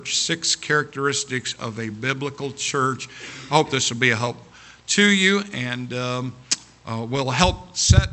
6 characteristics of a biblical church. I hope this will be a help to you and will help set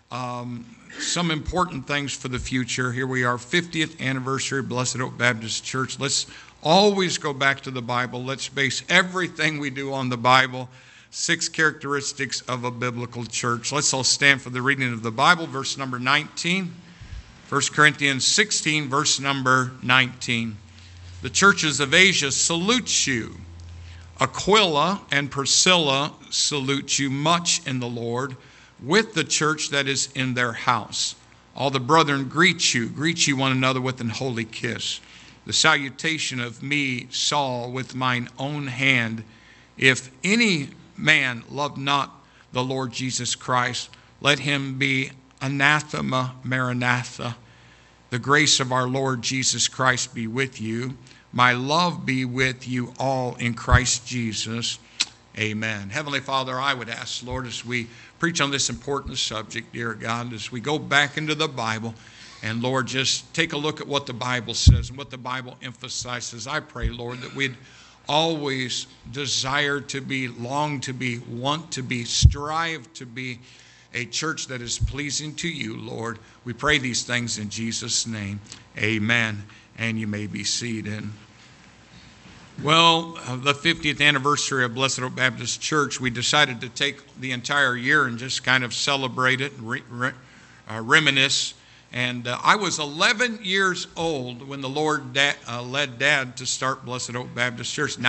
some important things for the future. Here we are, 50th anniversary of Blessed Oak Baptist Church. Let's always go back to the Bible. Let's base everything we do on the Bible. 6 characteristics of a biblical church. Let's all stand for the reading of the Bible, verse number 19. 1 Corinthians 16, verse number 19. The churches of Asia salute you. Aquila and Priscilla salute you much in the Lord, with the church that is in their house. All the brethren greet you one another with an holy kiss. The salutation of me, Saul, with mine own hand. If any man love not the Lord Jesus Christ, let him be anathema maranatha. The grace of our Lord Jesus Christ be with you. My love be with you all in Christ Jesus. Amen. Heavenly Father, I would ask, Lord, as we preach on this important subject, dear God, as we go back into the Bible, and Lord, just take a look at what the Bible says and what the Bible emphasizes. I pray, Lord, that we'd always desire to be, long to be, want to be, strive to be a church that is pleasing to you, Lord. We pray these things in Jesus' name. Amen. And you may be seated. Well, the 50th anniversary of Blessed Oak Baptist Church, we decided to take the entire year and just kind of celebrate it, reminisce. And I was 11 years old when the Lord led Dad to start Blessed Oak Baptist Church.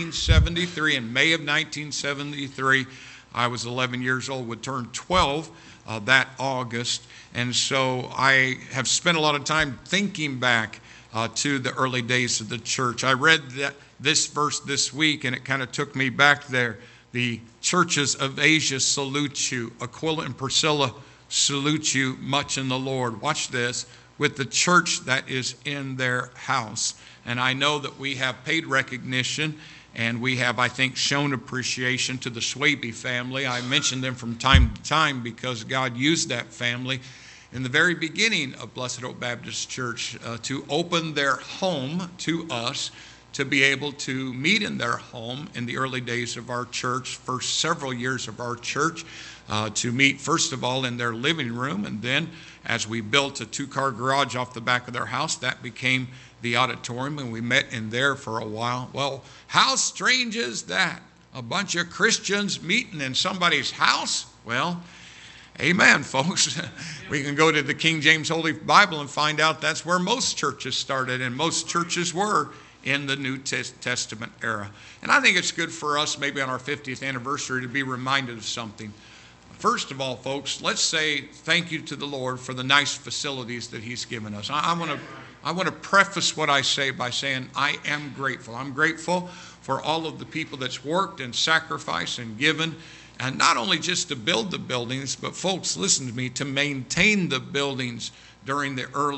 1973, in May of 1973, I was 11 years old, would turn 12 that August. And so I have spent a lot of time thinking back to the early days of the church. I read this verse this week, and it kind of took me back there. The churches of Asia salute you. Aquila and Priscilla salute you much in the Lord. Watch this. With the church that is in their house. And I know that we have paid recognition, and we have, I think, shown appreciation to the Swaby family. I mention them from time to time because God used that family in the very beginning of Blessed Oak Baptist Church to open their home to us, to be able to meet in their home in the early days of our church, first several years of our church, to meet first of all in their living room, and then as we built a 2-car garage off the back of their house, that became the auditorium, and we met in there for a while. Well, how strange is that? A bunch of Christians meeting in somebody's house? Well, amen, folks. We can go to the King James Holy Bible and find out that's where most churches started, and most churches were in the New Testament era. And I think it's good for us, maybe on our 50th anniversary, to be reminded of something. First of all, folks, let's say thank you to the Lord for the nice facilities that He's given us. I want to preface what I say by saying I am grateful. I'm grateful for all of the people that's worked and sacrificed and given, and not only just to build the buildings, but folks, listen to me, to maintain the buildings during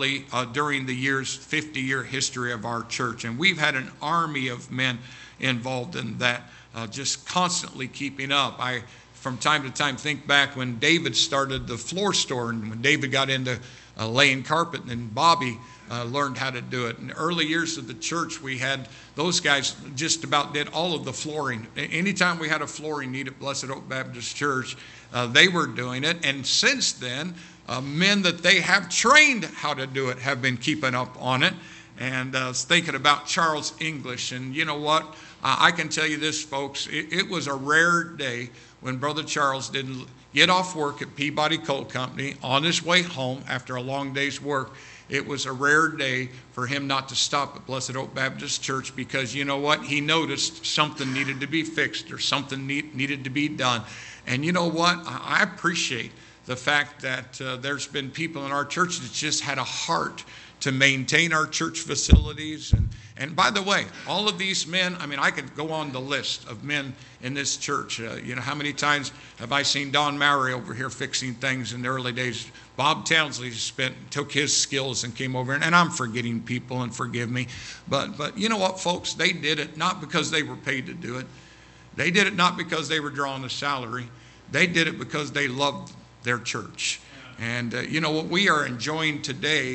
the year's 50-year history of our church. And we've had an army of men involved in that, just constantly keeping up. I, from time to time, think back when David started the floor store, and when David got into laying carpet, and Bobby learned how to do it. In the early years of the church, we had those guys just about did all of the flooring. Anytime we had a flooring need at Blessed Oak Baptist Church, they were doing it. And since then, men that they have trained how to do it have been keeping up on it. And I was thinking about Charles English. And you know what? I can tell you this, folks. It was a rare day when Brother Charles didn't get off work at Peabody Coal Company on his way home after a long day's work. It was a rare day for him not to stop at Blessed Oak Baptist Church, because you know what? He noticed something needed to be fixed or something needed to be done. And you know what? I appreciate the fact that there's been people in our church that just had a heart to maintain our church facilities. And by the way, all of these men, I mean, I could go on the list of men in this church. You know, how many times have I seen Don Mowry over here fixing things in the early days? Bob Townsley took his skills and came over, and I'm forgetting people, and forgive me. But you know what, folks? They did it not because they were paid to do it. They did it not because they were drawing a salary. They did it because they loved their church. And you know what we are enjoying today,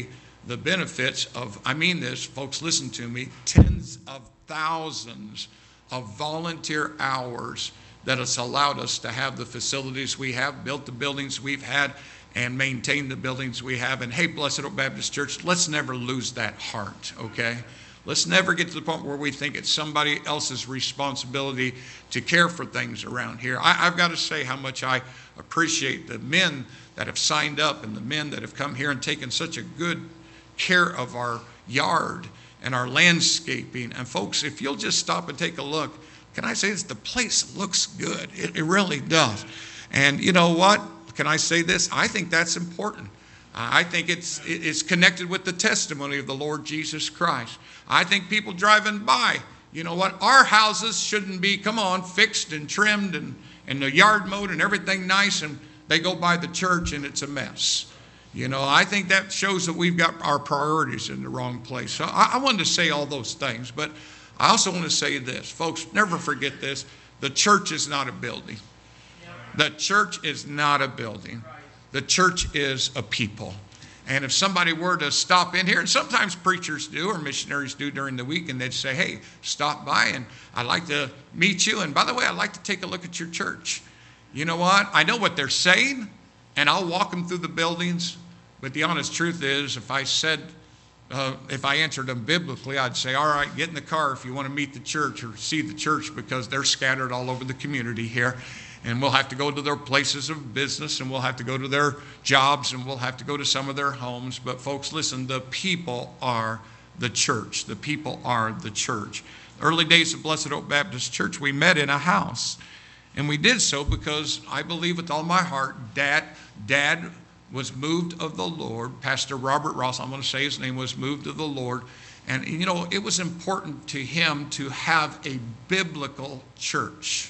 the benefits of, I mean this, folks, listen to me, tens of thousands of volunteer hours that has allowed us to have the facilities we have, built the buildings we've had, and maintain the buildings we have. And hey, Blessed Hope Baptist Church, let's never lose that heart, okay? Let's never get to the point where we think it's somebody else's responsibility to care for things around here. I've got to say how much I appreciate the men that have signed up and the men that have come here and taken such a good care of our yard and our landscaping. And folks, if you'll just stop and take a look, can I say this? The place looks good. It really does. And you know what? Can I say this? I think that's important. I think it's connected with the testimony of the Lord Jesus Christ. I think people driving by, you know what? Our houses shouldn't be, come on, fixed and trimmed and the yard mowed and everything nice, and they go by the church and it's a mess. You know, I think that shows that we've got our priorities in the wrong place. So I wanted to say all those things, but I also want to say this. Folks, never forget this. The church is not a building. The church is not a building. The church is a people. And if somebody were to stop in here, and sometimes preachers do or missionaries do during the week, and they'd say, hey, stop by and I'd like to meet you. And by the way, I'd like to take a look at your church. You know what? I know what they're saying, and I'll walk them through the buildings. But the honest truth is, if I answered them biblically, I'd say, all right, get in the car if you want to meet the church or see the church, because they're scattered all over the community here. And we'll have to go to their places of business, and we'll have to go to their jobs, and we'll have to go to some of their homes. But folks, listen, the people are the church. The people are the church. Early days of Blessed Hope Baptist Church, we met in a house. And we did so because I believe with all my heart, Dad was moved of the Lord. Pastor Robert Ross, I'm going to say his name, was moved of the Lord. And, you know, it was important to him to have a biblical church.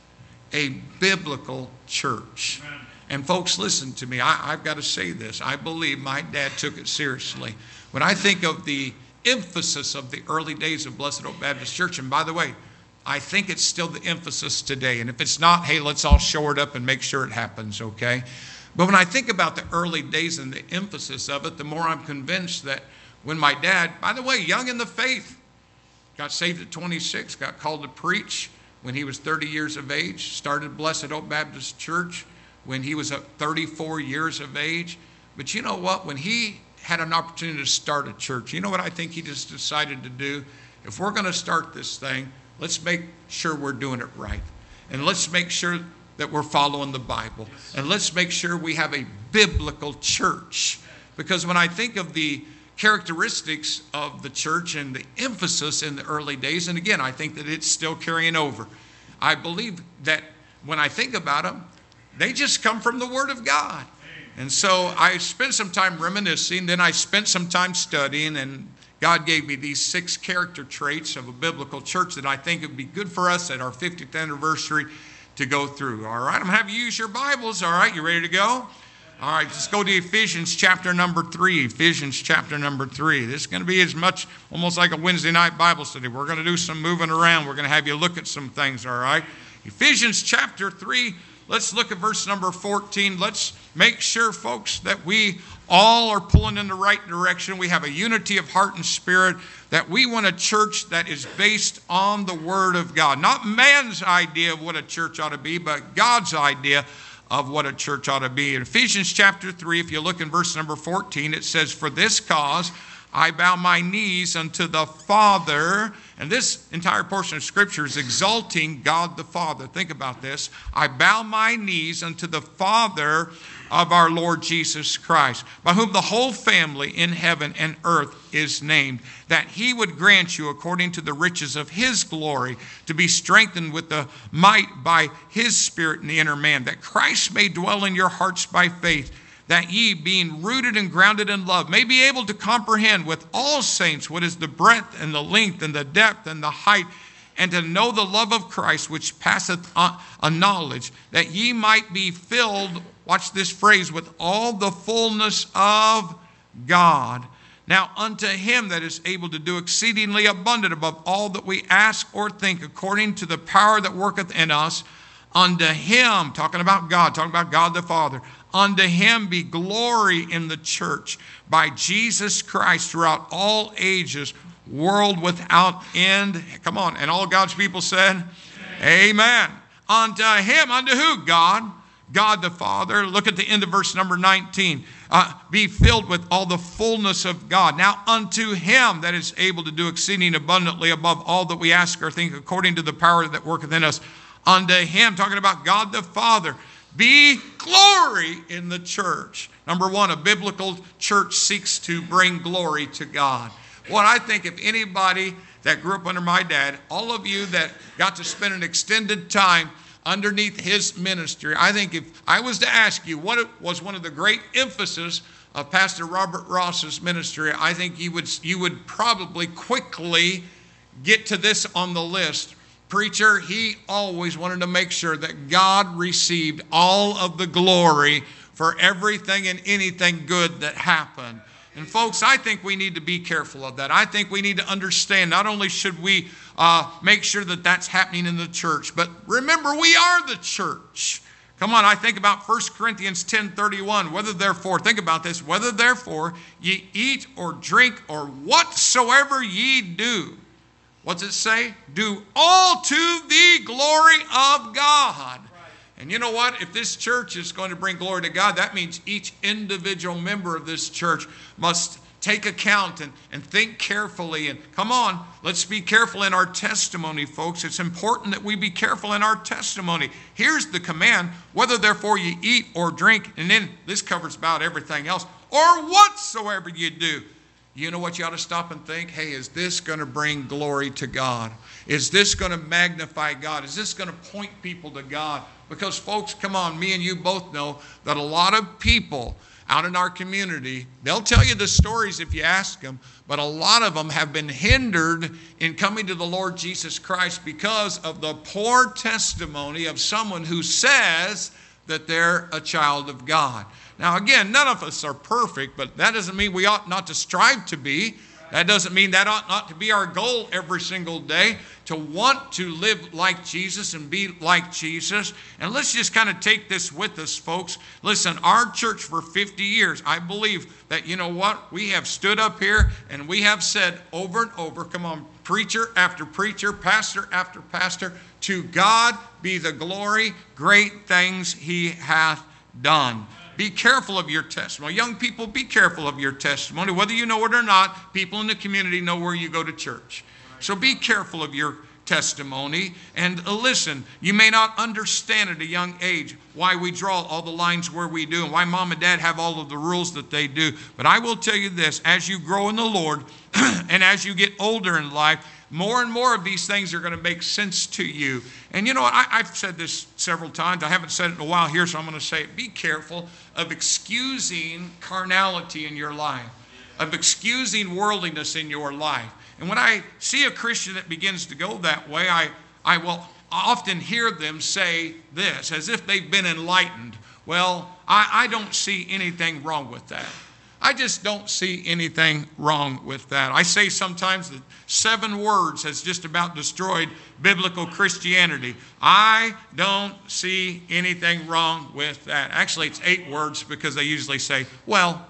A biblical church. And folks, listen to me. I've got to say this. I believe my dad took it seriously. When I think of the emphasis of the early days of Blessed Hope Baptist Church, and by the way, I think it's still the emphasis today. And if it's not, hey, let's all shore it up and make sure it happens, okay? But when I think about the early days and the emphasis of it, the more I'm convinced that when my dad, by the way, young in the faith, got saved at 26, got called to preach when he was 30 years of age, started Blessed Hope Baptist Church when he was 34 years of age. But you know what? When he had an opportunity to start a church, you know what I think he just decided to do? If we're going to start this thing, let's make sure we're doing it right. And let's make sure that we're following the Bible. And let's make sure we have a biblical church. Because when I think of the characteristics of the church and the emphasis in the early days, and again, I think that it's still carrying over. I believe that when I think about them, they just come from the Word of God. And so I spent some time reminiscing, then I spent some time studying, and God gave me these 6 character traits of a biblical church that I think would be good for us at our 50th anniversary to go through. All right, I'm going to have you use your Bibles. All right, you ready to go? All right, let's go to Ephesians chapter number 3. Ephesians chapter number 3. This is going to be as much almost like a Wednesday night Bible study. We're going to do some moving around. We're going to have you look at some things, all right? Ephesians chapter 3. Let's look at verse number 14. Let's make sure, folks, that we all are pulling in the right direction. We have a unity of heart and spirit, that we want a church that is based on the Word of God. Not man's idea of what a church ought to be, but God's idea of what a church ought to be. In Ephesians chapter 3, if you look in verse number 14, it says, "For this cause I bow my knees unto the Father." And this entire portion of Scripture is exalting God the Father. Think about this. "I bow my knees unto the Father of our Lord Jesus Christ, by whom the whole family in heaven and earth is named, that he would grant you, according to the riches of his glory, to be strengthened with the might by his Spirit in the inner man, that Christ may dwell in your hearts by faith, that ye, being rooted and grounded in love, may be able to comprehend with all saints what is the breadth and the length and the depth and the height, and to know the love of Christ, which passeth a knowledge, that ye might be filled," watch this phrase, "with all the fullness of God. Now unto him that is able to do exceedingly abundant above all that we ask or think, according to the power that worketh in us, Unto him, talking about God the Father, unto him be glory in the church by Jesus Christ throughout all ages, world without end. Come on. And all God's people said, Amen. Unto him, unto who? God. God the Father. Look at the end of verse number 19. Be filled with all the fullness of God. Now unto him that is able to do exceeding abundantly above all that we ask or think, according to the power that worketh in us. Unto him, talking about God the Father, be glory in the church. Number one, a biblical church seeks to bring glory to God. Well, I think if anybody that grew up under my dad, all of you that got to spend an extended time underneath his ministry, I think if I was to ask you what was one of the great emphasis of Pastor Robert Ross's ministry, I think you would probably quickly get to this on the list. Preacher, he always wanted to make sure that God received all of the glory for everything and anything good that happened. And folks, I think we need to be careful of that. I think we need to understand, not only should we make sure that that's happening in the church, but remember, we are the church. Come on, I think about 1 Corinthians 10:31. Whether therefore, think about this, whether therefore ye eat or drink or whatsoever ye do. What's it say? Do all to the glory of God. And you know what? If this church is going to bring glory to God, that means each individual member of this church must take account and think carefully. And come on, let's be careful in our testimony, folks. It's important that we be careful in our testimony. Here's the command, whether therefore you eat or drink, and then this covers about everything else, or whatsoever you do. You know what you ought to stop and think? Hey, is this going to bring glory to God? Is this going to magnify God? Is this going to point people to God? Because folks, come on, me and you both know that a lot of people out in our community, they'll tell you the stories if you ask them, but a lot of them have been hindered in coming to the Lord Jesus Christ because of the poor testimony of someone who says that they're a child of God. Now again, none of us are perfect, but that doesn't mean we ought not to strive to be. That doesn't mean that ought not to be our goal every single day, to want to live like Jesus and be like Jesus. And let's just kind of take this with us, folks. Listen, our church for 50 years, I believe that, you know what? We have stood up here and we have said over and over, come on, preacher after preacher, pastor after pastor, to God be the glory, great things he hath done. Be careful of your testimony. Young people, be careful of your testimony. Whether you know it or not, people in the community know where you go to church. So be careful of your testimony. And listen, you may not understand at a young age why we draw all the lines where we do and why mom and dad have all of the rules that they do. But I will tell you this, as you grow in the Lord and as you get older in life, more and more of these things are going to make sense to you. And you know what? I've said this several times. I haven't said it in a while here, so I'm going to say it. Be careful of excusing carnality in your life, of excusing worldliness in your life. And when I see a Christian that begins to go that way, I will often hear them say this, as if they've been enlightened. Well, I don't see anything wrong with that. I just don't see anything wrong with that. I say sometimes that 7 words has just about destroyed biblical Christianity. I don't see anything wrong with that. Actually, it's 8 words because they usually say, well,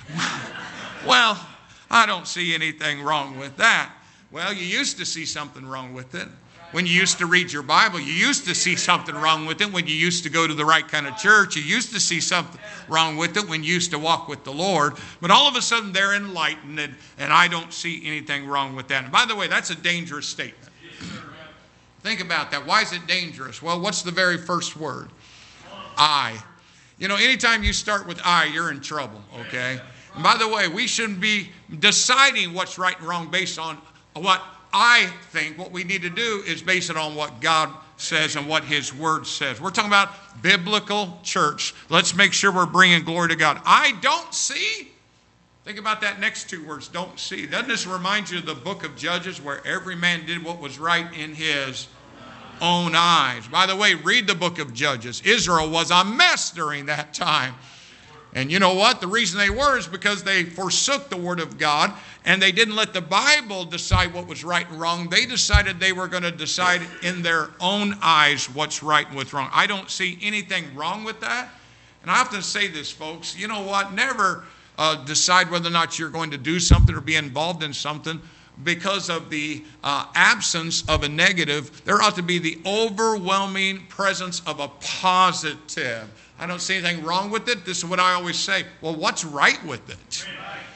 I don't see anything wrong with that. Well, you used to see something wrong with it. When you used to read your Bible, you used to see something wrong with it. When you used to go to the right kind of church, you used to see something wrong with it when you used to walk with the Lord. But all of a sudden, they're enlightened, and I don't see anything wrong with that. And by the way, that's a dangerous statement. Think about that. Why is it dangerous? Well, what's the very first word? I. You know, anytime you start with I, you're in trouble, okay? And by the way, we shouldn't be deciding what's right and wrong based on what I think. What we need to do is base it on what God says and what his word says. We're talking about biblical church. Let's make sure we're bringing glory to God. I don't see. Think about that next 2 words, don't see. Doesn't this remind you of the book of Judges where every man did what was right in his own eyes? By the way, read the book of Judges. Israel was a mess during that time. And you know what? The reason they were is because they forsook the Word of God and they didn't let the Bible decide what was right and wrong. They decided they were going to decide in their own eyes what's right and what's wrong. I don't see anything wrong with that. And I often say this, folks, you know what? Never decide whether or not you're going to do something or be involved in something because of the absence of a negative. There ought to be the overwhelming presence of a positive. I don't see anything wrong with it. This is what I always say. Well, what's right with it?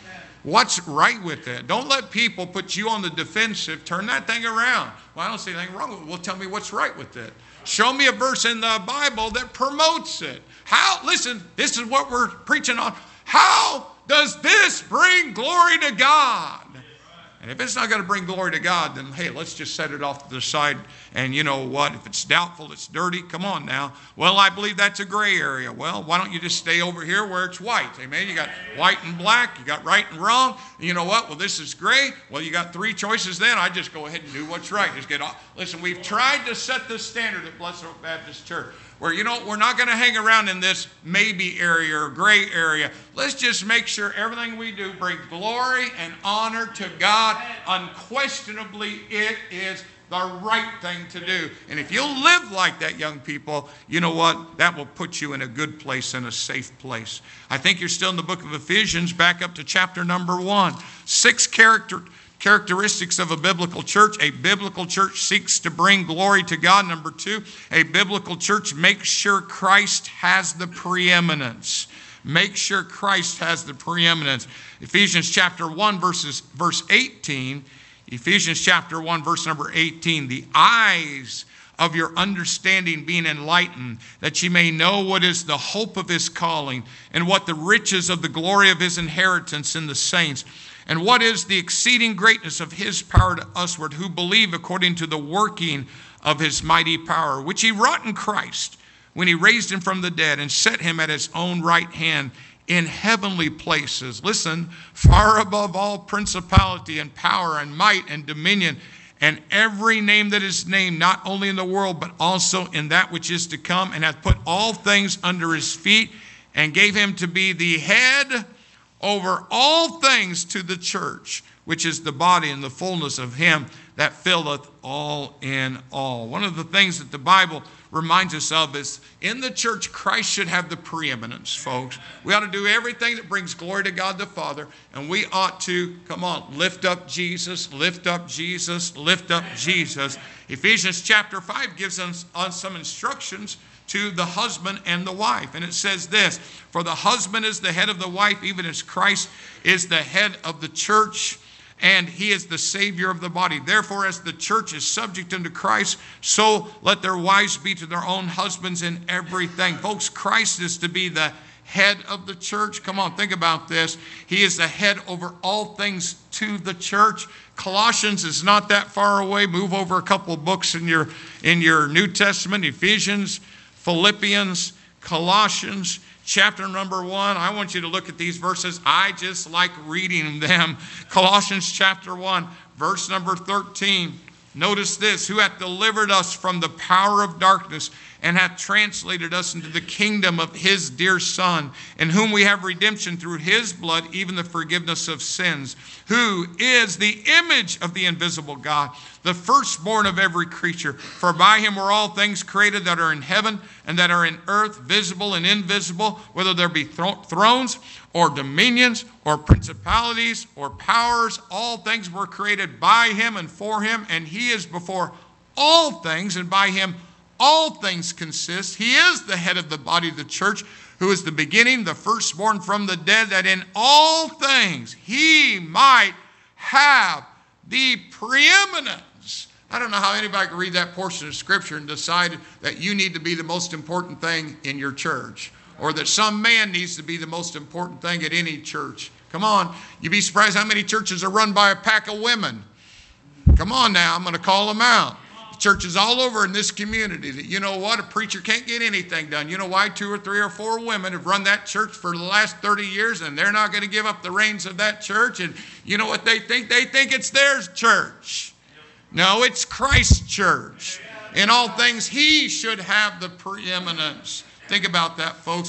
What's right with it? Don't let people put you on the defensive. Turn that thing around. Well, I don't see anything wrong with it. Well, tell me what's right with it. Show me a verse in the Bible that promotes it. Listen, this is what we're preaching on. How does this bring glory to God? And if it's not going to bring glory to God, then hey, let's just set it off to the side. And you know what? If it's doubtful, it's dirty, come on now. Well, I believe that's a gray area. Well, why don't you just stay over here where it's white? Amen. You got white and black. You got right and wrong. And you know what? Well, this is gray. Well, you got three choices then. I just go ahead and do what's right. Just get off. Listen, we've tried to set the standard at Blessed Oak Baptist Church where, you know, we're not going to hang around in this maybe area or gray area. Let's just make sure everything we do brings glory and honor to God. Unquestionably, it is the right thing to do. And if you'll live like that, young people, you know what? That will put you in a good place and a safe place. I think you're still in the book of Ephesians, back up to chapter number 1. 6 characteristics of a biblical church. A biblical church seeks to bring glory to God. Number 2, a biblical church makes sure Christ has the preeminence. Make sure Christ has the preeminence. Ephesians chapter 1, verse 18. Ephesians chapter 1, verse number 18. The eyes of your understanding being enlightened, that ye may know what is the hope of his calling, and what the riches of the glory of his inheritance in the saints, and what is the exceeding greatness of his power to usward, who believe according to the working of his mighty power, which he wrought in Christ, when he raised him from the dead and set him at his own right hand in heavenly places. Listen, far above all principality and power and might and dominion and every name that is named, not only in the world, but also in that which is to come, and hath put all things under his feet, and gave him to be the head over all things to the church, which is the body and the fullness of him that filleth all in all. One of the things that the Bible reminds us of is in the church, Christ should have the preeminence, folks. We ought to do everything that brings glory to God the Father, and we ought to, come on, lift up Jesus, lift up Jesus, lift up Jesus. Ephesians chapter 5 gives us some instructions to the husband and the wife. And it says this, for the husband is the head of the wife, even as Christ is the head of the church, and he is the Savior of the body. Therefore, as the church is subject unto Christ, so let their wives be to their own husbands in everything. Folks, Christ is to be the head of the church. Come on, think about this. He is the head over all things to the church. Colossians is not that far away. Move over a couple of books in your New Testament. Ephesians, Philippians, Colossians, chapter number 1. I want you to look at these verses. I just like reading them. Colossians chapter 1, verse number 13. Notice this, who hath delivered us from the power of darkness and hath translated us into the kingdom of his dear Son, in whom we have redemption through his blood, even the forgiveness of sins, who is the image of the invisible God, the firstborn of every creature. For by him were all things created that are in heaven and that are in earth, visible and invisible, whether there be thrones or dominions or principalities or powers. All things were created by him and for him, and he is before all things, and by him all things consist. He is the head of the body of the church, who is the beginning, the firstborn from the dead, that in all things he might have the preeminence. I don't know how anybody can read that portion of Scripture and decide that you need to be the most important thing in your church, or that some man needs to be the most important thing at any church. Come on, you'd be surprised how many churches are run by a pack of women. Come on now, I'm going to call them out. Churches all over in this community that, you know what, a preacher can't get anything done. You know why? 2 or 3 or 4 women have run that church for the last 30 years, and they're not going to give up the reins of that church. And you know what they think? They think it's their church. No, it's Christ's church. In all things, he should have the preeminence. Think about that, folks.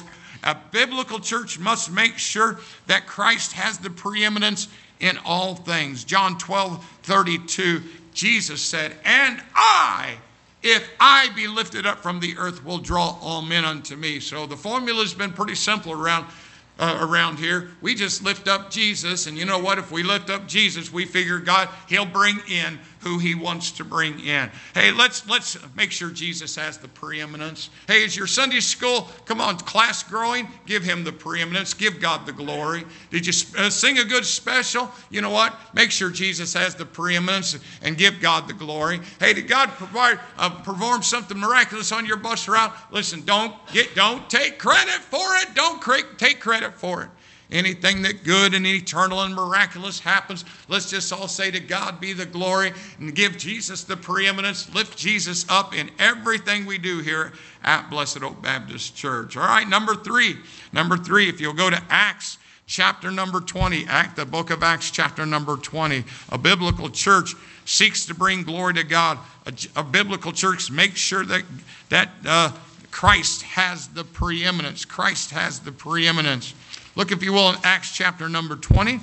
A biblical church must make sure that Christ has the preeminence in all things. John 12:32, Jesus said, "And I, if I be lifted up from the earth, will draw all men unto me." So the formula's been pretty simple around here. We just lift up Jesus, and you know what? If we lift up Jesus, we figure God, He'll bring in who He wants to bring in. Hey, let's make sure Jesus has the preeminence. Hey, is your Sunday school, come on, class growing? Give Him the preeminence. Give God the glory. Did you sing a good special? You know what? Make sure Jesus has the preeminence and give God the glory. Hey, did God perform something miraculous on your bus route? Listen, don't take credit for it. Don't take credit for it. Anything that good and eternal and miraculous happens, let's just all say to God be the glory and give Jesus the preeminence. Lift Jesus up in everything we do here at Blessed Oak Baptist Church. All right, number three, if you'll go to Acts chapter number 20, the book of Acts chapter number 20. A biblical church seeks to bring glory to God. A biblical church makes sure that Christ has the preeminence. Christ has the preeminence. Look, if you will, in Acts chapter number 20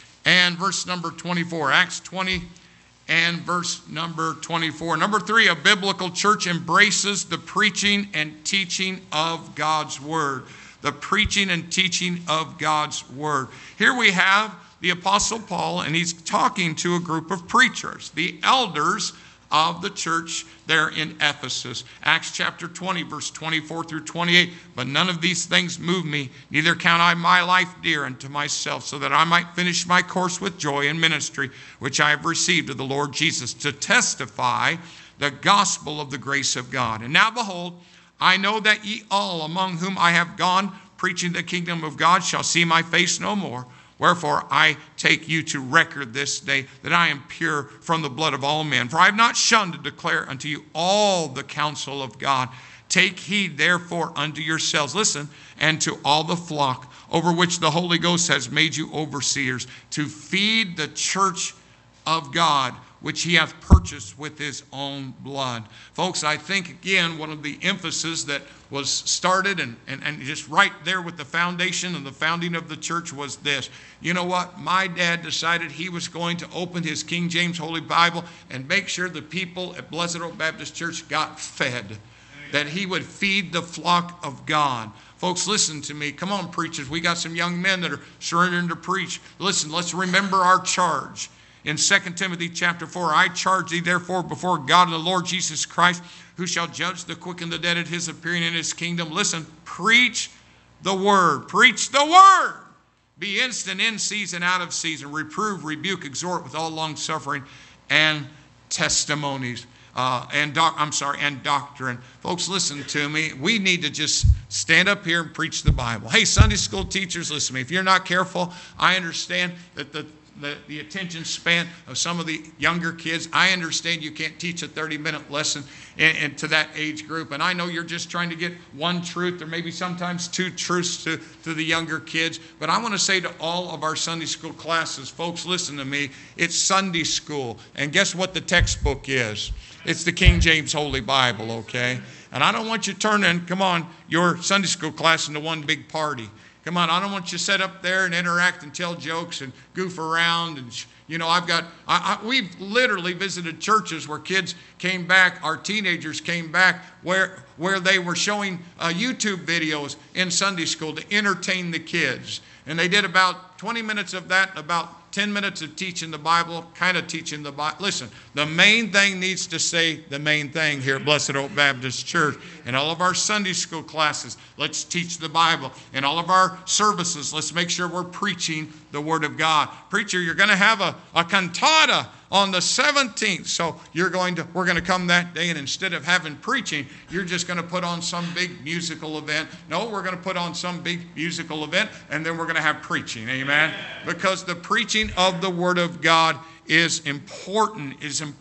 and verse number 24. Acts 20 and verse number 24. Number 3, a biblical church embraces the preaching and teaching of God's Word. The preaching and teaching of God's Word. Here we have the Apostle Paul, and he's talking to a group of preachers, the elders of the church there in Ephesus. Acts chapter 20, verse 24 through 28. "But none of these things move me, neither count I my life dear unto myself, so that I might finish my course with joy in ministry, which I have received of the Lord Jesus, to testify the gospel of the grace of God. And now behold, I know that ye all among whom I have gone preaching the kingdom of God shall see my face no more. Wherefore I take you to record this day that I am pure from the blood of all men. For I have not shunned to declare unto you all the counsel of God. Take heed therefore unto yourselves," listen, "and to all the flock over which the Holy Ghost has made you overseers, to feed the church of God, which He hath purchased with His own blood." Folks, I think, again, one of the emphasis that was started and just right there with the foundation and the founding of the church was this. You know what? My dad decided he was going to open his King James Holy Bible and make sure the people at Blessed Oak Baptist Church got fed, that he would feed the flock of God. Folks, listen to me. Come on, preachers. We got some young men that are surrendering to preach. Listen, let's remember our charge. In 2 Timothy chapter 4, "I charge thee therefore before God and the Lord Jesus Christ, who shall judge the quick and the dead at His appearing in His kingdom." Listen, preach the word. Preach the word. Be instant in season, out of season. Reprove, rebuke, exhort with all long suffering and testimonies. And doctrine. Folks, listen to me. We need to just stand up here and preach the Bible. Hey, Sunday school teachers, listen to me. If you're not careful, I understand that the attention span of some of the younger kids. I understand you can't teach a 30-minute lesson to that age group. And I know you're just trying to get one truth or maybe sometimes two truths to the younger kids. But I want to say to all of our Sunday school classes, folks, listen to me. It's Sunday school. And guess what the textbook is? It's the King James Holy Bible, okay? And I don't want you turning, come on, your Sunday school class into one big party. Come on, I don't want you to sit up there and interact and tell jokes and goof around. And, you know, we've literally visited churches where kids came back, our teenagers came back, where they were showing YouTube videos in Sunday school to entertain the kids. And they did about 20 minutes of that, about 10 minutes of teaching the Bible, kind of teaching the Bible. Listen, the main thing needs to say the main thing here at Blessed Oak Baptist Church. In all of our Sunday school classes, let's teach the Bible. In all of our services, let's make sure we're preaching the Word of God. Preacher, you're going to have a cantata on the 17th. So we're going to come that day, and instead of having preaching, you're just going to put on some big musical event. No, we're going to put on some big musical event, and then we're going to have preaching. Amen? Because the preaching of the Word of God is important.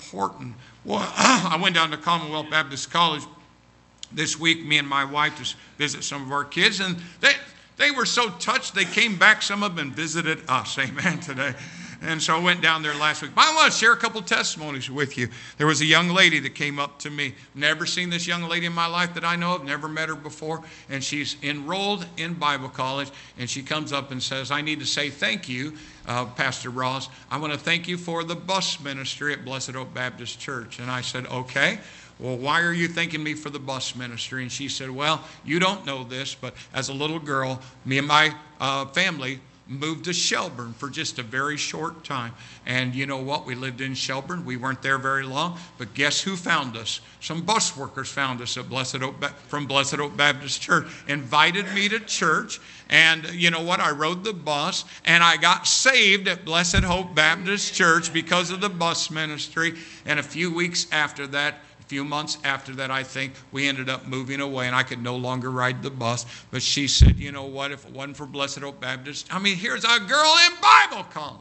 Well, I went down to Commonwealth Baptist College this week, me and my wife, to visit some of our kids, and they were so touched, they came back, some of them, and visited us. Amen, today. And so I went down there last week. But I want to share a couple testimonies with you. There was a young lady that came up to me. Never seen this young lady in my life that I know of, never met her before. And she's enrolled in Bible college. And she comes up and says, I need to say thank you, Pastor Ross. I want to thank you for the bus ministry at Blessed Hope Baptist Church. And I said, okay. Well, why are you thanking me for the bus ministry? And she said, well, you don't know this, but as a little girl, me and my family moved to Shelburne for just a very short time. And you know what? We lived in Shelburne. We weren't there very long. But guess who found us? Some bus workers found us at from Blessed Hope Baptist Church, invited me to church. And you know what? I rode the bus, and I got saved at Blessed Hope Baptist Church because of the bus ministry. And a few months after that, I think, we ended up moving away, and I could no longer ride the bus. But she said, you know what, if it wasn't for Blessed Hope Baptist, here's a girl in Bible college.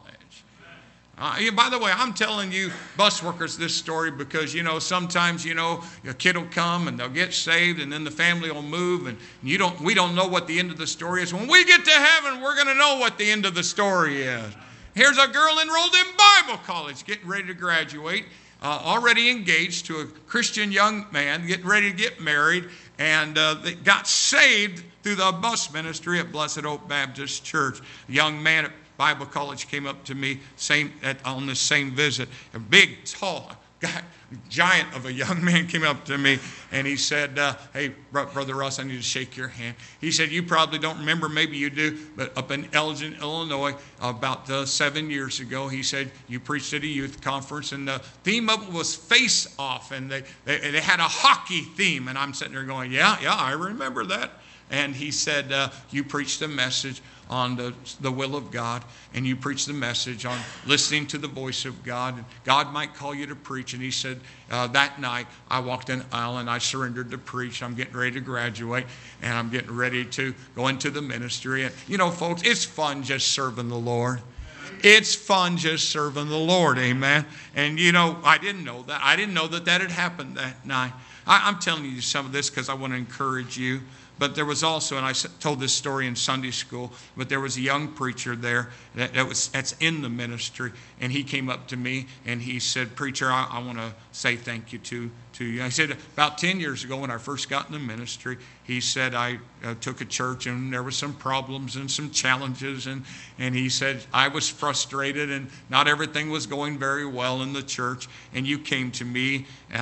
By the way, I'm telling you bus workers this story because, sometimes, a kid will come and they'll get saved, and then the family will move, and we don't know what the end of the story is. When we get to heaven, we're going to know what the end of the story is. Here's a girl enrolled in Bible college, getting ready to graduate. Already engaged to a Christian young man, getting ready to get married, and they got saved through the bus ministry at Blessed Hope Baptist Church. A young man at Bible college came up to me on this same visit. A big, tall guy, giant of a young man came up to me, and he said, hey, Brother Russ, I need to shake your hand. He said, you probably don't remember, maybe you do, but up in Elgin, Illinois, about 7 years ago, he said, you preached at a youth conference, and the theme of it was Face Off, and they had a hockey theme, and I'm sitting there going, yeah, I remember that. And he said, you preached a message on the will of God, and you preached the message on listening to the voice of God. And God might call you to preach. And he said, that night, I walked in the aisle and I surrendered to preach. I'm getting ready to graduate, and I'm getting ready to go into the ministry. And, folks, it's fun just serving the Lord. It's fun just serving the Lord, amen. And, I didn't know that. I didn't know that had happened that night. I'm telling you some of this because I want to encourage you. But there was also, and I told this story in Sunday school, but there was a young preacher there that's in the ministry, and he came up to me and he said, preacher, I want to say thank you to you. I said, about 10 years ago when I first got in the ministry, he said, I took a church and there were some problems and some challenges, and he said, I was frustrated and not everything was going very well in the church, and you came to me,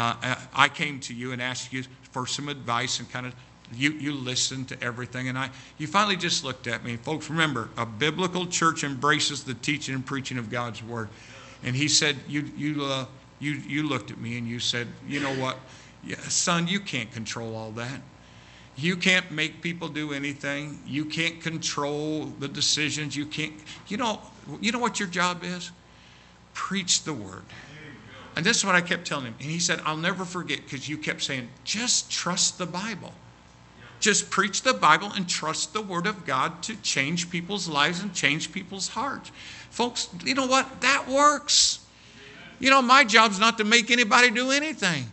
I came to you and asked you for some advice, and kind of you listened to everything, and you finally just looked at me. Folks, remember, a biblical church embraces the teaching and preaching of God's word. And he said, you looked at me and you said, you know what, son, you can't control all that. You can't make people do anything. You can't control the decisions. You can't. You know what your job is? Preach the word. And this is what I kept telling him. And he said, I'll never forget, because you kept saying, just trust the Bible. Just preach the Bible and trust the Word of God to change people's lives and change people's hearts. Folks, you know what? That works. My job's not to make anybody do anything.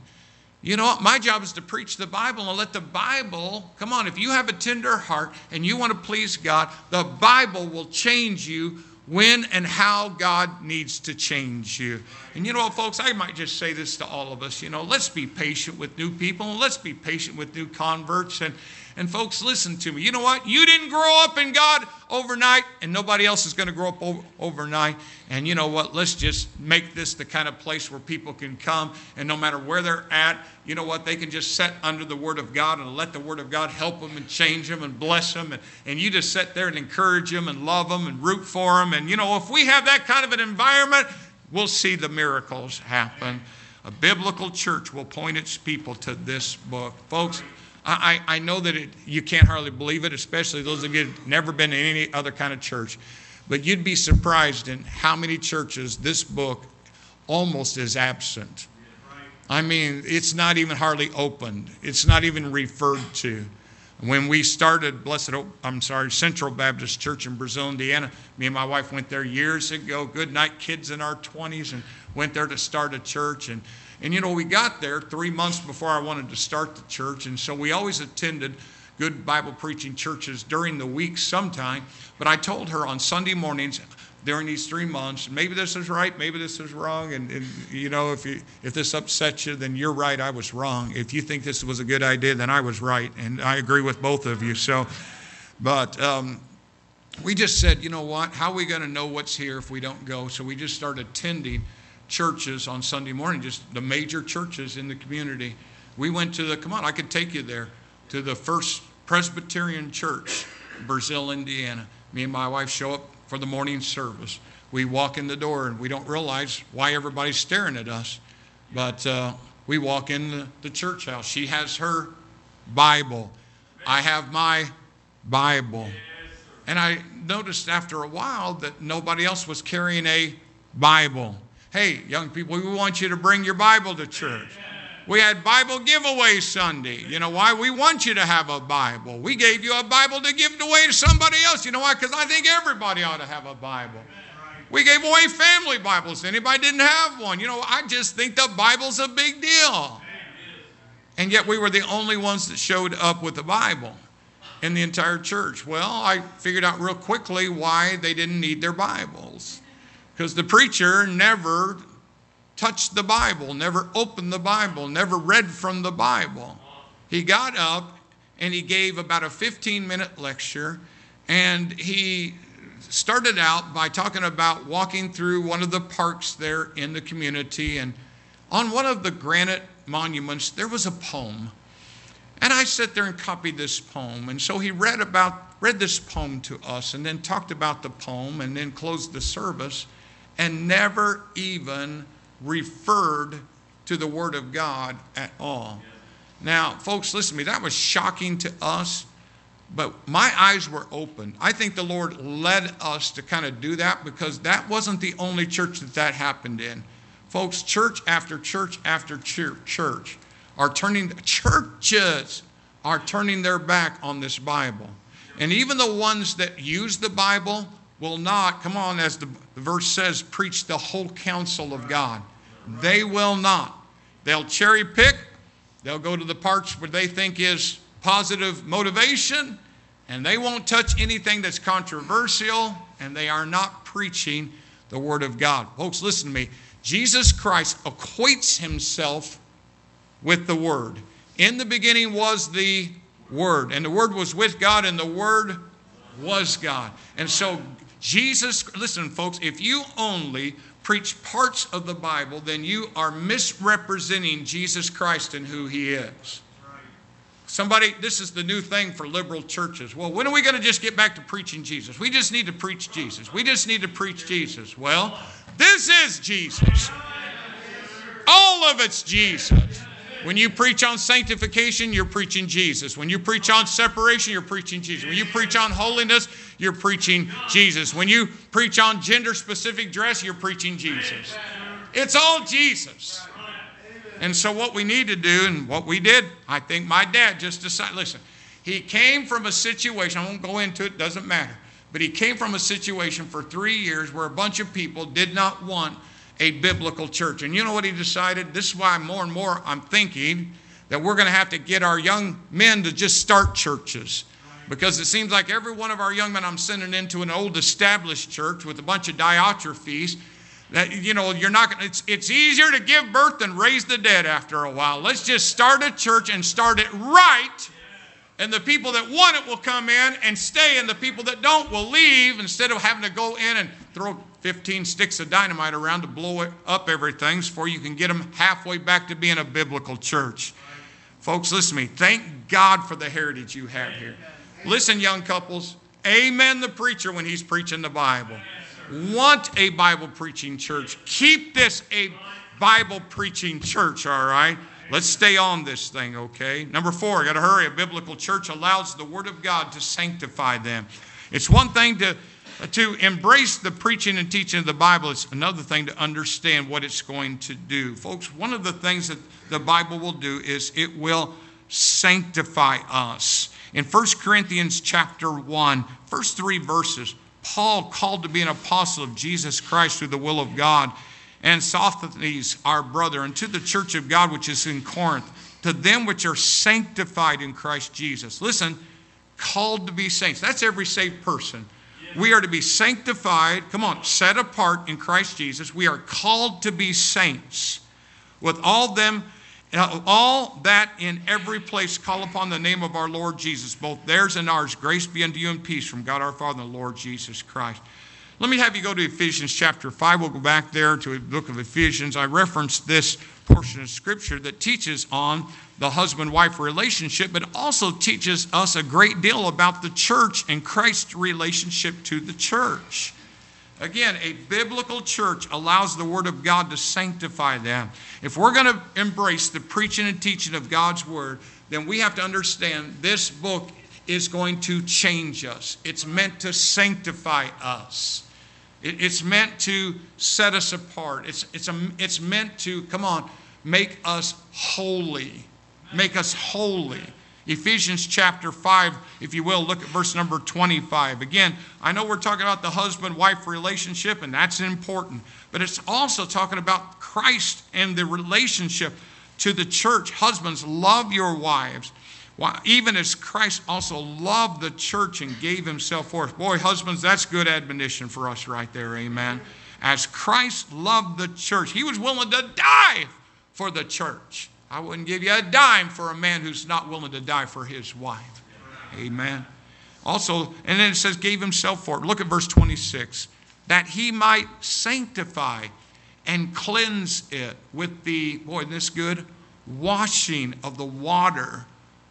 My job is to preach the Bible and let the Bible, come on, if you have a tender heart and you want to please God, the Bible will change you when and how God needs to change you. And folks, I might just say this to all of us, let's be patient with new people. Let's be patient with new converts. And folks, listen to me. You know what? You didn't grow up in God overnight, and nobody else is going to grow up overnight. And you know what? Let's just make this the kind of place where people can come, and no matter where they're at, you know what? They can just sit under the Word of God and let the Word of God help them and change them and bless them. And you just sit there and encourage them and love them and root for them. And if we have that kind of an environment, we'll see the miracles happen. A biblical church will point its people to this book. Folks, I know that you can't hardly believe it, especially those of you who've never been in any other kind of church. But you'd be surprised in how many churches this book almost is absent. It's not even hardly opened. It's not even referred to. When we started Central Baptist Church in Brazil, Indiana, me and my wife went there years ago, good night kids in our 20s, and went there to start a church. And we got there 3 months before I wanted to start the church, and so we always attended good Bible preaching churches during the week sometime. But I told her on Sunday mornings, during these 3 months. Maybe this is right, maybe this is wrong. And you know, if this upsets you, then you're right, I was wrong. If you think this was a good idea, then I was right. And I agree with both of you. So, but we just said, you know what, how are we going to know what's here if we don't go? So we just started attending churches on Sunday morning, just the major churches in the community. We went to come on, I could take you there, to the First Presbyterian Church, Brazil, Indiana. Me and my wife show up for the morning service. We walk in the door and we don't realize why everybody's staring at us. But we walk in the church house. She has her Bible. I have my Bible. And I noticed after a while that nobody else was carrying a Bible. Hey, young people, we want you to bring your Bible to church. We had Bible giveaway Sunday. You know why? We want you to have a Bible. We gave you a Bible to give away to somebody else. You know why? Because I think everybody ought to have a Bible. We gave away family Bibles. Anybody didn't have one? You know, I just think the Bible's a big deal. And yet we were the only ones that showed up with the Bible in the entire church. Well, I figured out real quickly why they didn't need their Bibles. Because the preacher never touched the Bible, never opened the Bible, never read from the Bible. He got up and he gave about a 15-minute lecture, and he started out by talking about walking through one of the parks there in the community, and on one of the granite monuments there was a poem. And I sat there and copied this poem, and so he read this poem to us, and then talked about the poem, and then closed the service, and never even referred to the Word of God at all. Now, folks, listen to me. That was shocking to us, but my eyes were open. I think the Lord led us to kind of do that because that wasn't the only church that happened in. Folks, church after church after church churches are turning their back on this Bible. And even the ones that use the Bible will not, come on, as the verse says, preach the whole counsel of God. They will not. They'll cherry pick. They'll go to the parts where they think is positive motivation, and they won't touch anything that's controversial, and they are not preaching the Word of God. Folks, listen to me. Jesus Christ equates himself with the Word. In the beginning was the Word, and the Word was with God, and the Word was God. And so Jesus, listen folks, if you only preach parts of the Bible, then you are misrepresenting Jesus Christ and who he is. Somebody, this is the new thing for liberal churches. Well, when are we going to just get back to preaching Jesus? We just need to preach Jesus. We just need to preach Jesus. Well, this is Jesus. All of it's Jesus. When you preach on sanctification, you're preaching Jesus. When you preach on separation, you're preaching Jesus. When you preach on holiness, you're preaching Jesus. When you preach on gender-specific dress, you're preaching Jesus. It's all Jesus. And so what we need to do, and what we did, I think my dad just decided, listen, he came from a situation, I won't go into it, doesn't matter, but he came from a situation for 3 years where a bunch of people did not want a biblical church. And you know what he decided? This is why more and more I'm thinking that we're going to have to get our young men to just start churches. Because it seems like every one of our young men I'm sending into an old established church with a bunch of Diotrephes, that, you know, you're not going to, it's easier to give birth than raise the dead after a while. Let's just start a church and start it right. And the people that want it will come in and stay, and the people that don't will leave instead of having to go in and throw 15 sticks of dynamite around to blow it up everything before you can get them halfway back to being a biblical church. Folks, listen to me. Thank God for the heritage you have here. Listen, young couples, amen the preacher when he's preaching the Bible. Want a Bible preaching church. Keep this a Bible preaching church, all right? Let's stay on this thing, okay? Number 4, I got to hurry. A biblical church allows the Word of God to sanctify them. It's one thing to embrace the preaching and teaching of the Bible. It's another thing to understand what it's going to do. Folks, one of the things that the Bible will do is it will sanctify us. In 1 Corinthians chapter 1, first 3 verses, Paul, called to be an apostle of Jesus Christ through the will of God, and Sosthenes, our brother, and to the church of God which is in Corinth, to them which are sanctified in Christ Jesus. Listen, called to be saints. That's every saved person. We are to be sanctified, come on, set apart in Christ Jesus. We are called to be saints. With all that in every place call upon the name of our Lord Jesus, both theirs and ours. Grace be unto you and peace from God our Father and the Lord Jesus Christ. Let me have you go to Ephesians chapter 5. We'll go back there to the book of Ephesians. I referenced this portion of Scripture that teaches on the husband-wife relationship, but also teaches us a great deal about the church and Christ's relationship to the church. Again, a biblical church allows the Word of God to sanctify them. If we're going to embrace the preaching and teaching of God's Word, then we have to understand this book is going to change us. It's meant to sanctify us. It's meant to set us apart. It's meant to, come on, make us holy. Make us holy. Ephesians chapter 5, if you will, look at verse number 25. Again, I know we're talking about the husband-wife relationship, and that's important. But it's also talking about Christ and the relationship to the church. Husbands, love your wives, even as Christ also loved the church and gave himself for us. Boy, husbands, that's good admonition for us right there, amen. As Christ loved the church, he was willing to die for the church. I wouldn't give you a dime for a man who's not willing to die for his wife. Amen. Also, and then it says, gave himself for it. Look at verse 26. That he might sanctify and cleanse it with the, boy, isn't this good? Washing of the water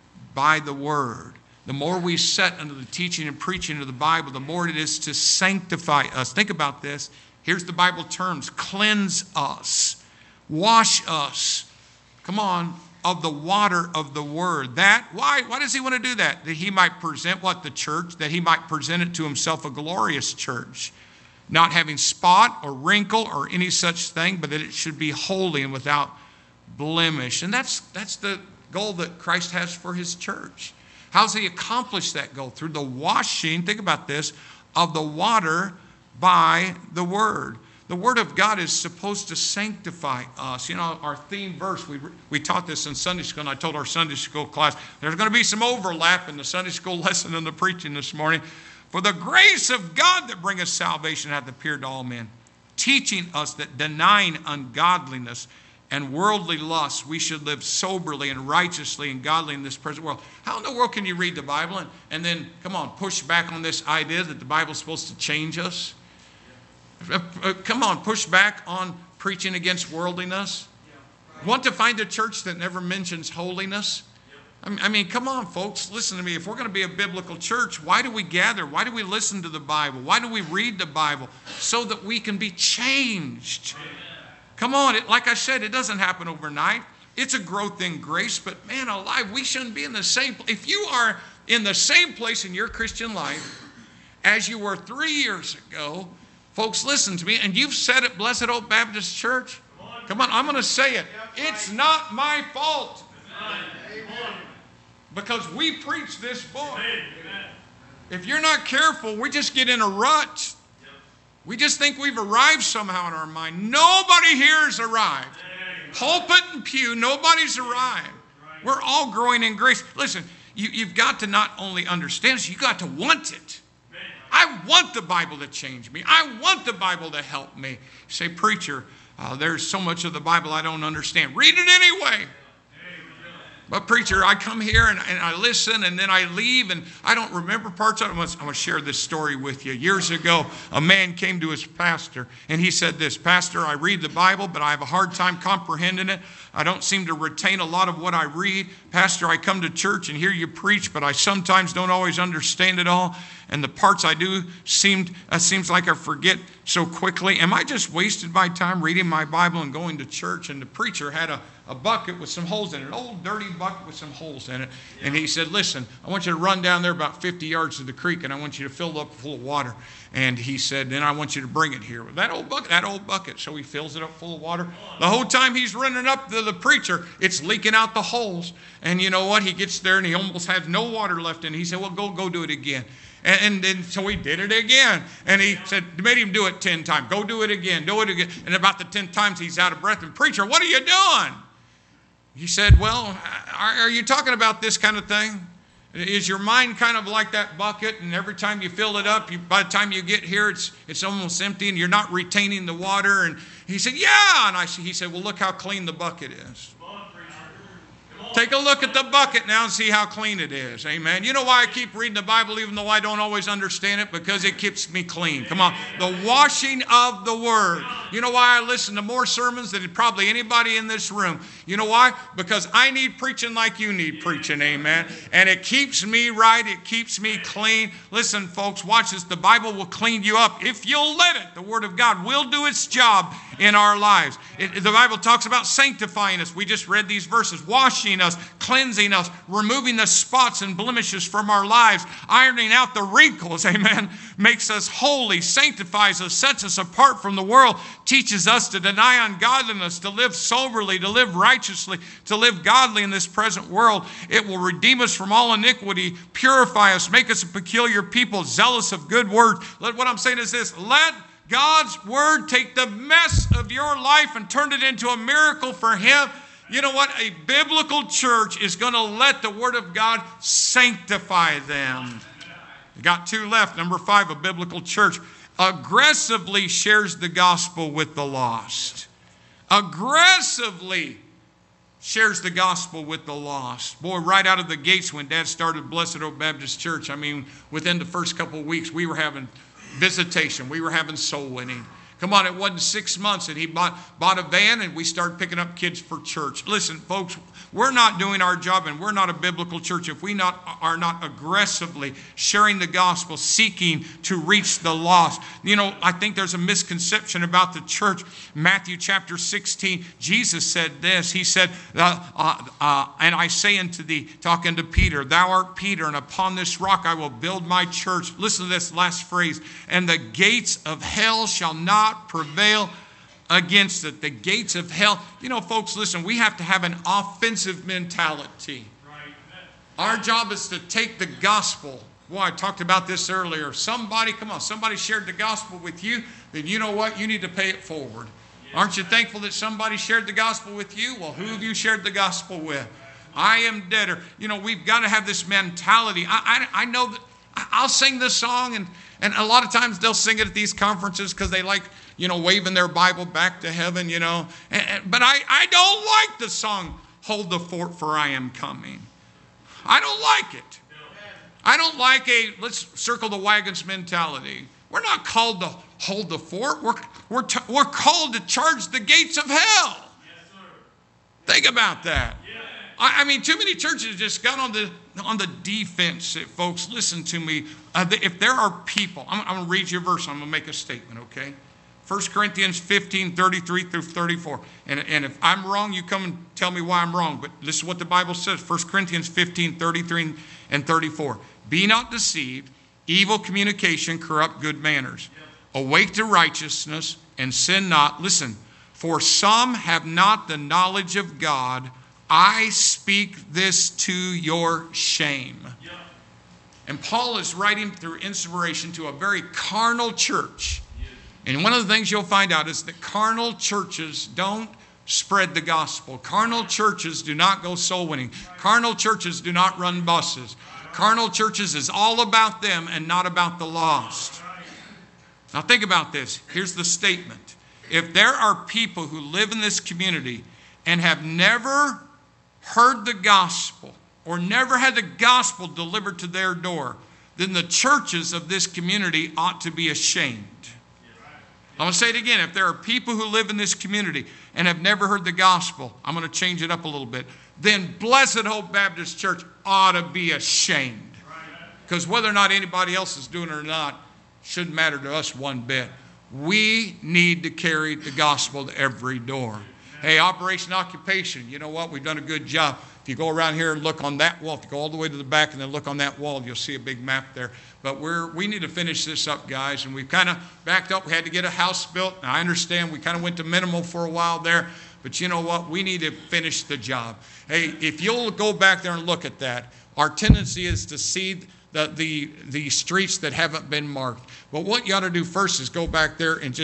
by the word. The more we set under the teaching and preaching of the Bible, the more it is to sanctify us. Think about this. Here's the Bible terms. Cleanse us. Wash us. Come on, of the water of the word. Why does he want to do that? That he might present what? The church? That he might present it to himself a glorious church. Not having spot or wrinkle or any such thing, but that it should be holy and without blemish. And that's the goal that Christ has for his church. How does he accomplish that goal? Through the washing, think about this, of the water by the word. The Word of God is supposed to sanctify us. You know, our theme verse, we taught this in Sunday school, and I told our Sunday school class, there's going to be some overlap in the Sunday school lesson and the preaching this morning. For the grace of God that bringeth salvation hath appeared to all men, teaching us that denying ungodliness and worldly lusts, we should live soberly and righteously and godly in this present world. How in the world can you read the Bible and then, come on, push back on this idea that the Bible is supposed to change us? Come on, push back on preaching against worldliness. Want to find a church that never mentions holiness? I mean, come on, folks, listen to me. If we're going to be a biblical church, why do we gather? Why do we listen to the Bible? Why do we read the Bible? So that we can be changed. Come on, like I said, it doesn't happen overnight. It's a growth in grace, but man alive, we shouldn't be in the same place. If you are in the same place in your Christian life as you were 3 years ago, folks, listen to me, and you've said it, Blessed Hope Baptist Church. Come on, I'm going to say it. It's not my fault. Because we preach this book. If you're not careful, we just get in a rut. We just think we've arrived somehow in our mind. Nobody here has arrived. Pulpit and pew, nobody's arrived. We're all growing in grace. Listen, you've got to not only understand it, you've got to want it. I want the Bible to change me. I want the Bible to help me. You say, preacher, there's so much of the Bible I don't understand. Read it anyway. But preacher, I come here and I listen and then I leave and I don't remember parts of it. I'm going to share this story with you. Years ago, a man came to his pastor and he said this, Pastor, I read the Bible, but I have a hard time comprehending it. I don't seem to retain a lot of what I read. Pastor, I come to church and hear you preach, but I sometimes don't always understand it all. And the parts I do seems like I forget so quickly. Am I just wasting my time reading my Bible and going to church? And the preacher had a bucket with some holes in it, an old dirty bucket with some holes in it. And he said, listen, I want you to run down there about 50 yards to the creek and I want you to fill it up full of water. And he said, then I want you to bring it here. That old bucket. So he fills it up full of water. The whole time he's running up to the preacher, it's leaking out the holes. And you know what? He gets there and he almost has no water left in it. He said, well, go do it again. And then so he did it again. And he said, made him do it 10 times. Go do it again. Do it again. And about the 10th times he's out of breath. And preacher, what are you doing? He said, well, are you talking about this kind of thing? Is your mind kind of like that bucket, and every time you fill it up, by the time you get here, it's almost empty, and you're not retaining the water? And he said, yeah. And he said, well, look how clean the bucket is. Take a look at the bucket now and see how clean it is. Amen. You know why I keep reading the Bible even though I don't always understand it? Because it keeps me clean. Come on. The washing of the Word. You know why I listen to more sermons than probably anybody in this room? You know why? Because I need preaching like you need preaching. Amen. And it keeps me right. It keeps me clean. Listen, folks, watch this. The Bible will clean you up if you'll let it. The Word of God will do its job in our lives. The Bible talks about sanctifying us. We just read these verses. Washing us, cleansing us, removing the spots and blemishes from our lives, ironing out the wrinkles, amen, makes us holy, sanctifies us, sets us apart from the world, teaches us to deny ungodliness, to live soberly, to live righteously, to live godly in this present world. It will redeem us from all iniquity, purify us, make us a peculiar people, zealous of good words. What I'm saying is this: let God's Word take the mess of your life and turn it into a miracle for Him. You know what? A biblical church is going to let the Word of God sanctify them. We got two left. Number 5, a biblical church aggressively shares the gospel with the lost. Aggressively shares the gospel with the lost. Boy, right out of the gates when Dad started Blessed Hope Baptist Church, I mean, within the first couple of weeks, we were having visitation. We were having soul winning. Come on, it wasn't 6 months and he bought a van and we started picking up kids for church. Listen, folks, we're not doing our job and we're not a biblical church if we are not aggressively sharing the gospel, seeking to reach the lost. You know, I think there's a misconception about the church. Matthew chapter 16, Jesus said this. He said, and I say unto thee, talking to Peter, thou art Peter, and upon this rock I will build my church. Listen to this last phrase. And the gates of hell shall not prevail against it. The gates of hell. You know, folks, listen, we have to have an offensive mentality. Our job is to take the gospel. Well, I talked about this earlier. Somebody shared the gospel with you, then you know what? You need to pay it forward. Aren't you thankful that somebody shared the gospel with you? Well, who have you shared the gospel with? I am debtor. You know, we've got to have this mentality. I know that I'll sing this song, and a lot of times they'll sing it at these conferences because they like, you know, waving their Bible back to heaven, you know. But I don't like the song, Hold the Fort for I Am Coming. I don't like it. I don't like let's circle the wagons mentality. We're not called to hold the fort. We're called to charge the gates of hell. Yes, sir. Think about that. Yeah. I mean, too many churches just got on the defense. Folks, listen to me. If there are people, I'm going to read you a verse. I'm going to make a statement, okay? 1 Corinthians 15, 33 through 34. And if I'm wrong, you come and tell me why I'm wrong. But this is what the Bible says. 1 Corinthians 15, 33 and 34. Be not deceived. Evil communication corrupt good manners. Awake to righteousness and sin not. Listen, for some have not the knowledge of God. I speak this to your shame. Yeah. And Paul is writing through inspiration to a very carnal church. Yeah. And one of the things you'll find out is that carnal churches don't spread the gospel. Carnal churches do not go soul winning. Carnal churches do not run buses. Carnal churches is all about them and not about the lost. Now think about this. Here's the statement. If there are people who live in this community and have never heard the gospel or never had the gospel delivered to their door, then the churches of this community ought to be ashamed. I'm going to say it again. If there are people who live in this community and have never heard the gospel, I'm going to change it up a little bit, then Blessed Hope Baptist Church ought to be ashamed. Because whether or not anybody else is doing it or not shouldn't matter to us one bit. We need to carry the gospel to every door. Hey, Operation Occupation, you know what? We've done a good job. If you go around here and look on that wall, if you go all the way to the back and then look on that wall, you'll see a big map there. But we need to finish this up, guys. And we've kind of backed up. We had to get a house built. And I understand we kind of went to minimal for a while there. But you know what? We need to finish the job. Hey, if you'll go back there and look at that, our tendency is to see the streets that haven't been marked. But what you ought to do first is go back there and just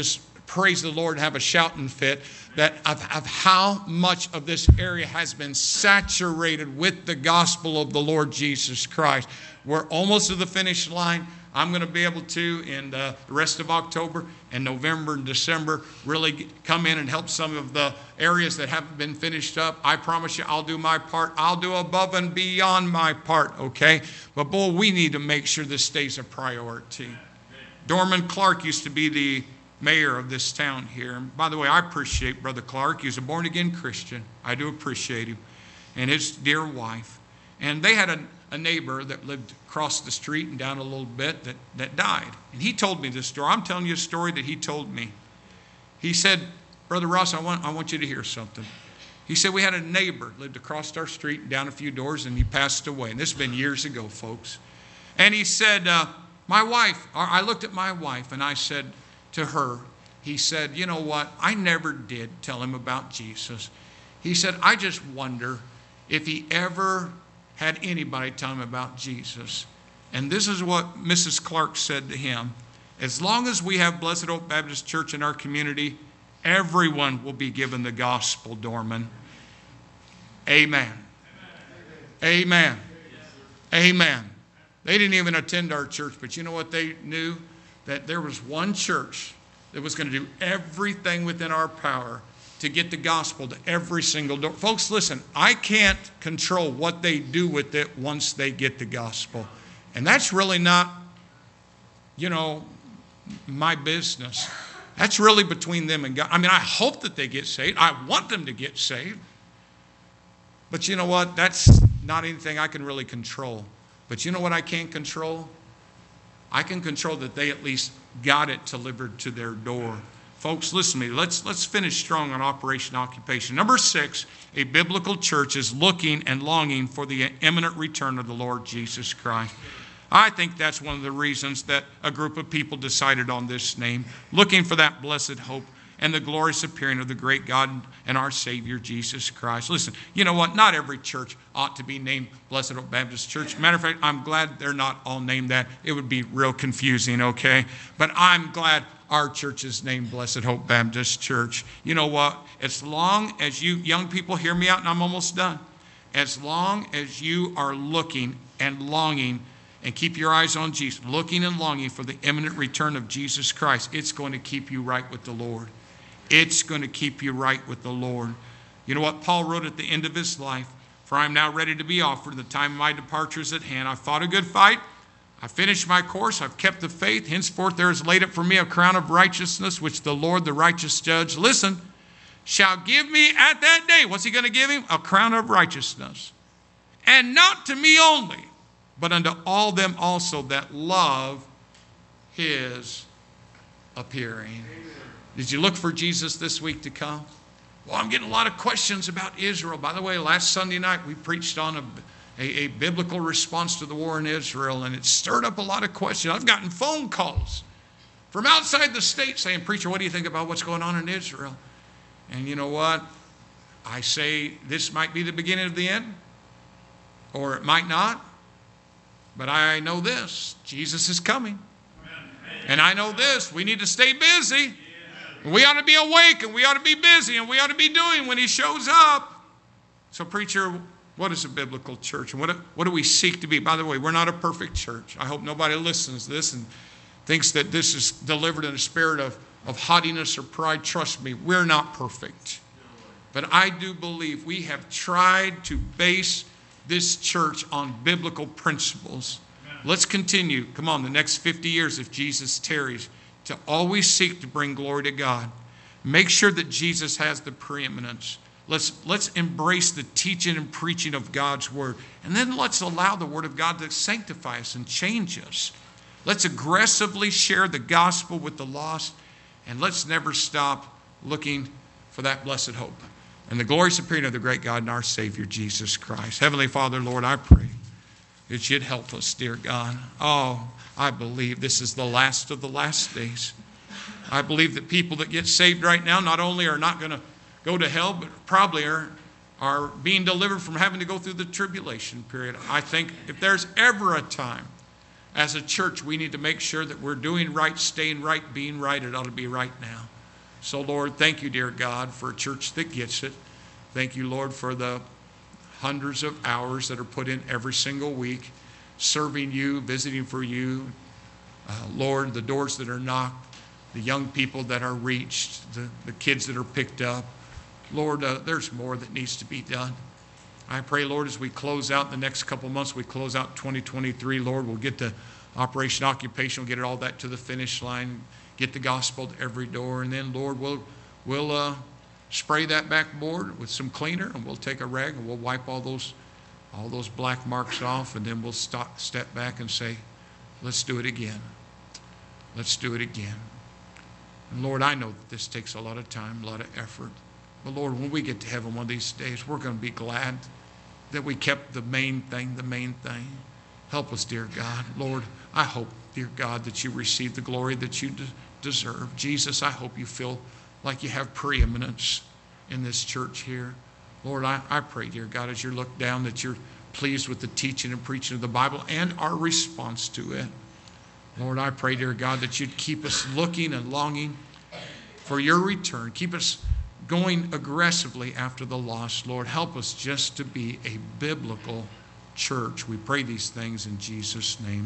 praise the Lord and have a shouting fit that of how much of this area has been saturated with the gospel of the Lord Jesus Christ. We're almost to the finish line. I'm going to be able to, in the rest of October and November and December, really come in and help some of the areas that haven't been finished up. I promise you, I'll do my part. I'll do above and beyond my part, okay? But, boy, we need to make sure this stays a priority. Dorman Clark used to be the mayor of this town here. And by the way, I appreciate Brother Clark. He's a born-again Christian. I do appreciate him. And his dear wife. And they had a neighbor that lived across the street and down a little bit that died. And he told me this story. I'm telling you a story that he told me. He said, Brother Ross, I want you to hear something. He said, we had a neighbor lived across our street and down a few doors, and he passed away. And this has been years ago, folks. And he said, my wife, I looked at my wife and I said to her, he said, you know what? I never did tell him about Jesus. He said, I just wonder if he ever had anybody tell him about Jesus. And this is what Mrs. Clark said to him. As long as we have Blessed Hope Baptist Church in our community, everyone will be given the gospel, Dorman. Amen. Amen. Amen. They didn't even attend our church, but you know what they knew? That there was one church that was going to do everything within our power to get the gospel to every single door. Folks, listen, I can't control what they do with it once they get the gospel. And that's really not, my business. That's really between them and God. I mean, I hope that they get saved. I want them to get saved. But you know what? That's not anything I can really control. But you know what I can't control? I can control that they at least got it delivered to their door. Folks, listen to me. Let's finish strong on Operation Occupation. Number 6, a biblical church is looking and longing for the imminent return of the Lord Jesus Christ. I think that's one of the reasons that a group of people decided on this name, looking for that blessed hope and the glorious appearing of the great God and our Savior, Jesus Christ. Listen, you know what? Not every church ought to be named Blessed Hope Baptist Church. Matter of fact, I'm glad they're not all named that. It would be real confusing, okay? But I'm glad our church is named Blessed Hope Baptist Church. You know what? As long as you young people hear me out, and I'm almost done. As long as you are looking and longing and keep your eyes on Jesus, looking and longing for the imminent return of Jesus Christ, it's going to keep you right with the Lord. It's going to keep you right with the Lord. You know what Paul wrote at the end of his life? For I am now ready to be offered. The time of my departure is at hand. I fought a good fight. I finished my course. I've kept the faith. Henceforth there is laid up for me a crown of righteousness, which the Lord, the righteous judge, listen, shall give me at that day. What's he going to give him? A crown of righteousness. And not to me only, but unto all them also that love his appearing. Did you look for Jesus this week to come? Well, I'm getting a lot of questions about Israel. By the way, last Sunday night we preached on a biblical response to the war in Israel, and it stirred up a lot of questions. I've gotten phone calls from outside the state saying, preacher, what do you think about what's going on in Israel? And you know what? I say this might be the beginning of the end, or it might not. But I know this, Jesus is coming. And I know this, we need to stay busy. We ought to be awake, and we ought to be busy, and we ought to be doing when he shows up. So preacher, what is a biblical church? And what do we seek to be? By the way, we're not a perfect church. I hope nobody listens to this and thinks that this is delivered in a spirit of haughtiness or pride. Trust me, we're not perfect. But I do believe we have tried to base this church on biblical principles. Let's continue, come on, the next 50 years if Jesus tarries, to always seek to bring glory to God. Make sure that Jesus has the preeminence. Let's embrace the teaching and preaching of God's word. And then let's allow the word of God to sanctify us and change us. Let's aggressively share the gospel with the lost. And let's never stop looking for that blessed hope and the glorious appearing of the great God and our Savior, Jesus Christ. Heavenly Father, Lord, I pray that you'd help us, dear God. Oh, I believe this is the last of the last days. I believe that people that get saved right now not only are not going to go to hell, but probably are being delivered from having to go through the tribulation period. I think if there's ever a time as a church we need to make sure that we're doing right, staying right, being right, it ought to be right now. So, Lord, thank you, dear God, for a church that gets it. Thank you, Lord, for the hundreds of hours that are put in every single week, serving you, visiting for you. Lord, the doors that are knocked, the young people that are reached, the kids that are picked up. Lord, there's more that needs to be done. I pray, Lord, as we close out the next couple months, we close out 2023, Lord, we'll get the Operation Occupation, we'll get all that to the finish line, get the gospel to every door, and then, Lord, we'll spray that backboard with some cleaner, and we'll take a rag and we'll wipe all those black marks off, and then we'll step back and say, let's do it again. Let's do it again. And Lord, I know that this takes a lot of time, a lot of effort. But Lord, when we get to heaven one of these days, we're going to be glad that we kept the main thing, the main thing. Help us, dear God. Lord, I hope, dear God, that you receive the glory that you deserve. Jesus, I hope you feel like you have preeminence in this church here. Lord, I pray, dear God, as you look down, that you're pleased with the teaching and preaching of the Bible and our response to it. Lord, I pray, dear God, that you'd keep us looking and longing for your return. Keep us going aggressively after the lost. Lord, help us just to be a biblical church. We pray these things in Jesus' name.